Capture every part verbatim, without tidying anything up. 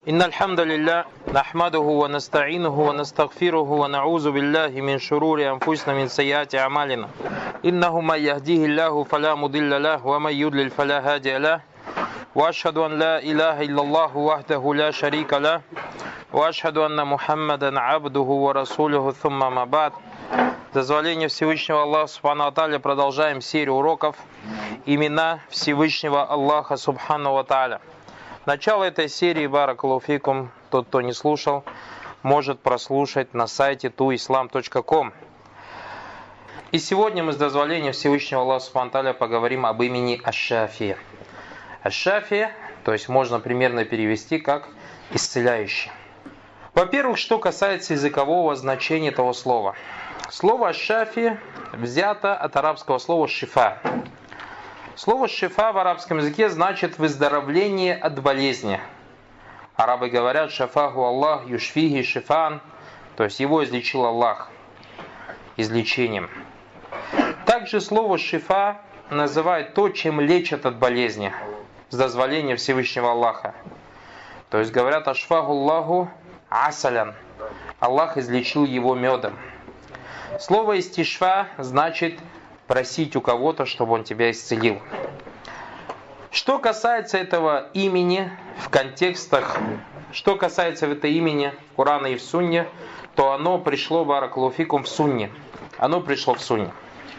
إن الحمد لله نحمده ونستعينه ونستغفره ونعوذ بالله من شرور أنفسنا من سيئات أعمالنا إنه من يهديه الله فلا مضل له ومن يضلل فلا هادي له وأشهد أن لا إله إلا الله وحده لا شريك له وأشهد أن محمدا عبده ورسوله ثم ما بعد. С дозволения Всевышнего Аллаха Субхану ва Тааля продолжаем серию уроков «Имена Всевышнего Аллаха Субхану ва Тааля». Начало этой серии, баракаллаху фикум, тот, кто не слушал, может прослушать на сайте ту ислам точка ком. И сегодня мы с дозволения Всевышнего Аллаха Субхану ва Тааля поговорим об имени Аш-Шафи. Аш-Шафи, то есть можно примерно перевести как «исцеляющий». Во-первых, что касается языкового значения этого слова. Слово «Аш-Шафи» взято от арабского слова «шифа». Слово «шифа» в арабском языке значит «выздоровление от болезни». Арабы говорят «шафаху Аллах юшфихи шифан», то есть его излечил Аллах излечением. Также слово «шифа» называют то, чем лечат от болезни, с дозволения Всевышнего Аллаха. То есть говорят «ашфаху Аллаху асалян», Аллах излечил его медом. Слово «истишфа» значит просить у кого-то, чтобы он тебя исцелил. Что касается этого имени в контекстах, что касается этого имени в Коране и в Сунне, то оно пришло, баракаллаху фикум, в Сунне. Оно пришло в Сунне.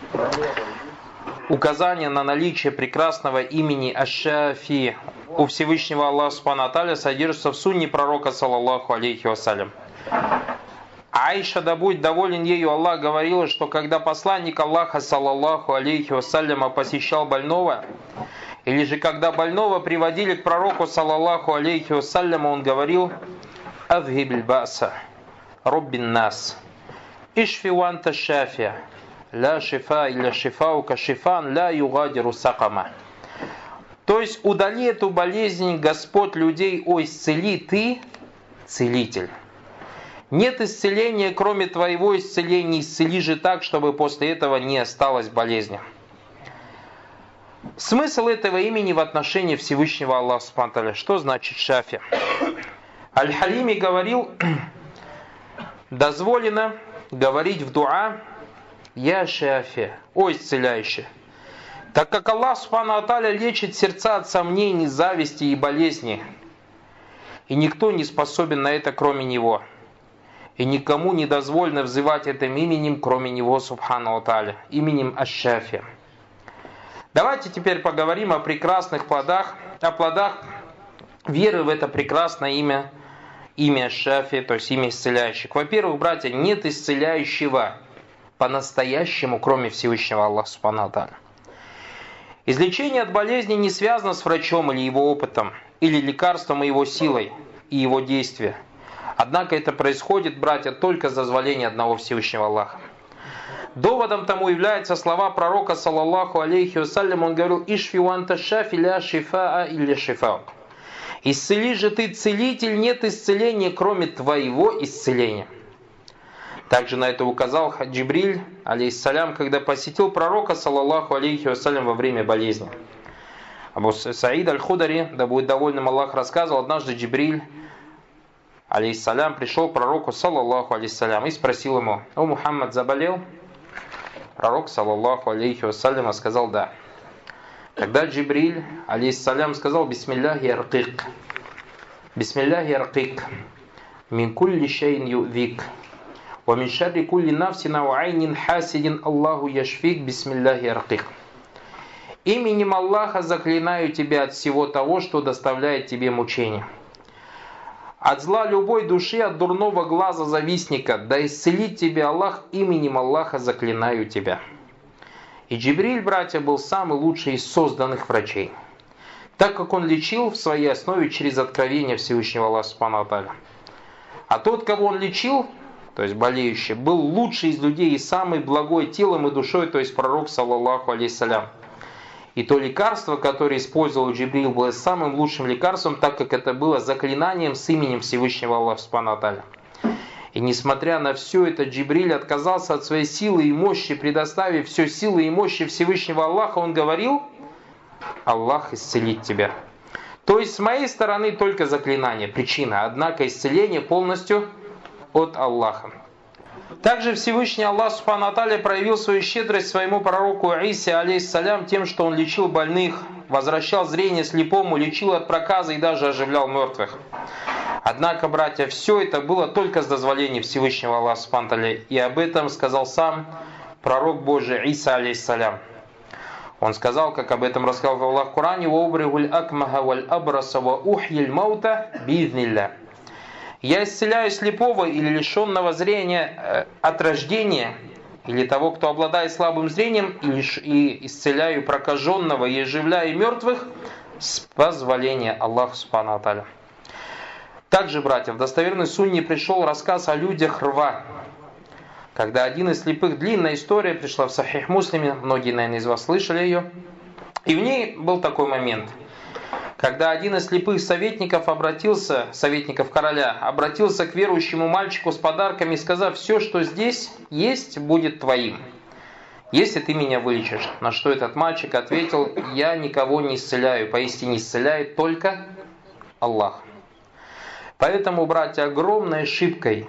Указание на наличие прекрасного имени Аш-Шафи у Всевышнего Аллаха Субхану ва Тааля содержится в Сунне пророка, саллаллаху алейхи вассалям. Аиша, да будет доволен ею Аллах, говорила, что когда посланник Аллаха, саллаллаху алейхи вассаляма, посещал больного, или же когда больного приводили к пророку, саллаллаху алейхи вассаляма, он говорил: «Адхибиль баса, роббин нас, ишфи ванта шафия, ла шифа илля шифаука шифан, ла югадиру сакама». То есть, удали эту болезнь, Господь людей, о, исцели, ты целитель. Нет исцеления, кроме твоего исцеления, исцели же так, чтобы после этого не осталось болезни. Смысл этого имени в отношении Всевышнего Аллаха Субхану ва Тааля. Что значит Шафи? Аль-Халими говорил: дозволено говорить в дуа «Я Шафи», о исцеляющий. Так как Аллах Субхану ва Тааля лечит сердца от сомнений, зависти и болезней. И никто не способен на это, кроме Него. И никому не дозволено взывать этим именем, кроме Него, Субхану ва Тааля, именем Аш-Шафи. Давайте теперь поговорим о прекрасных плодах, о плодах веры в это прекрасное имя, имя Аш-Шафи, то есть имя исцеляющих. Во-первых, братья, нет исцеляющего по-настоящему, кроме Всевышнего Аллаха Субхану ва Тааля. Излечение от болезни не связано с врачом или его опытом, или лекарством и его силой, и его действием. Однако это происходит, братья, только с дозволения одного Всевышнего Аллаха. Доводом тому являются слова пророка, саллаллаху алейхи вассалям. Он говорил: «Ишфи ванта шафи ля шифаа илля шифау». «Исцели же ты, целитель, нет исцеления, кроме твоего исцеления». Также на это указал Джибриль, алейхиссалям, когда посетил пророка, саллаллаху алейхи вассалям, во время болезни. Абу Саид аль-Худари, да будет довольным Аллах, рассказывал, однажды Джибриль, алейхиссалям, пришел к пророку, саллаллаху алейхиссалям, и спросил ему: «О, Мухаммад заболел?» Пророк, саллаллаху алейхи вассалям, сказал: «Да». Тогда Джибриль, алейхиссалям, сказал: «Бисмилляхи аркик, бисмилляхи аркик, мин кулли шейн ювик, ва мин шарри кулли нафсина ва айнин хасидин Аллаху яшфик, бисмилляхи аркик». Именем Аллаха заклинаю тебя от всего того, что доставляет тебе мучения. От зла любой души, от дурного глаза завистника, да исцелит тебя Аллах, именем Аллаха заклинаю тебя. И Джибриль, братья, был самый лучший из созданных врачей, так как он лечил в своей основе через откровение Всевышнего Аллаха Субхану ва Тааля. А тот, кого он лечил, то есть болеющий, был лучший из людей и самый благой телом и душой, то есть пророк, саллаллаху алейхиссалям. И то лекарство, которое использовал Джибриль, было самым лучшим лекарством, так как это было заклинанием с именем Всевышнего Аллаха Субхану ва Тааля. И несмотря на все это, Джибриль отказался от своей силы и мощи, предоставив все силы и мощи Всевышнего Аллаха, он говорил: «Аллах исцелит тебя». То есть с моей стороны только заклинание, причина, однако исцеление полностью от Аллаха. Также Всевышний Аллах Субхану ва Тааля проявил свою щедрость своему пророку Исе алейхиссалям тем, что он лечил больных, возвращал зрение слепому, лечил от проказа и даже оживлял мертвых. Однако, братья, все это было только с дозволения Всевышнего Аллаха Субхану ва Тааля, и об этом сказал сам пророк Божий Иса алейхиссалям. Он сказал, как об этом рассказал Аллах в Коране: «Ваубригуль акмаха валь абраса ва ухьиль маута биизнилля». Я исцеляю слепого или лишенного зрения от рождения, или того, кто обладает слабым зрением, и исцеляю прокаженного и оживляю мертвых с позволения Аллаха Субхану ва Тааля. Также, братья, в достоверной сунне пришел рассказ о людях Рва, когда один из слепых, длинная история, пришла в Сахих Муслиме, многие, наверное, из вас слышали ее, и в ней был такой момент, когда один из слепых советников обратился, советников короля, обратился к верующему мальчику с подарками, сказав: «Все, что здесь есть, будет твоим, если ты меня вылечишь». На что этот мальчик ответил: «Я никого не исцеляю, поистине исцеляет только Аллах». Поэтому, братья, огромной ошибкой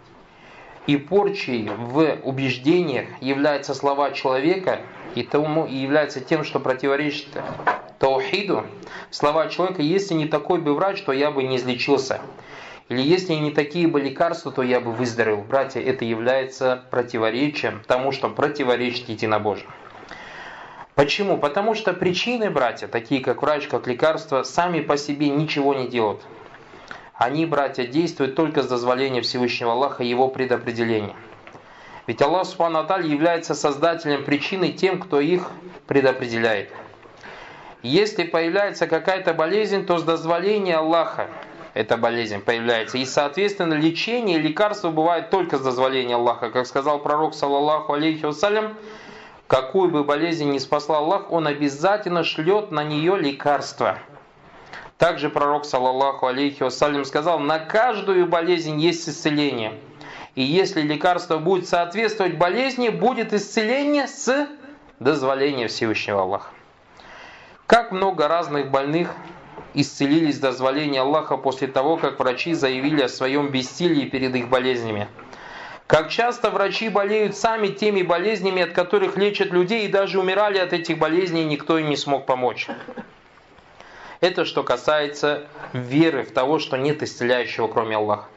и порчей в убеждениях являются слова человека, и тому и является тем, что противоречит таухиду, слова человека: «Если не такой бы врач, то я бы не излечился». Или «Если не такие бы лекарства, то я бы выздоровел». Братья, это является противоречием тому, что противоречит единобожию. Почему? Потому что причины, братья, такие как врач, как лекарства, сами по себе ничего не делают. Они, братья, действуют только с дозволения Всевышнего Аллаха и Его предопределения. Ведь Аллах Субхану ва Тааля является создателем причины тем, кто их предопределяет. Если появляется какая-то болезнь, то с дозволения Аллаха эта болезнь появляется. И, соответственно, лечение и лекарство бывает только с дозволения Аллаха. Как сказал пророк, саллаллаху алейхи вассалям, какую бы болезнь ни спасла Аллах, Он обязательно шлет на нее лекарство. Также пророк, саллаллаху алейхи вассалям, сказал: на каждую болезнь есть исцеление. И если лекарство будет соответствовать болезни, будет исцеление с дозволения Всевышнего Аллаха. Как много разных больных исцелились с дозволения Аллаха после того, как врачи заявили о своем бессилии перед их болезнями. Как часто врачи болеют сами теми болезнями, от которых лечат людей, и даже умирали от этих болезней, и никто им не смог помочь. Это что касается веры в того, что нет исцеляющего, кроме Аллаха.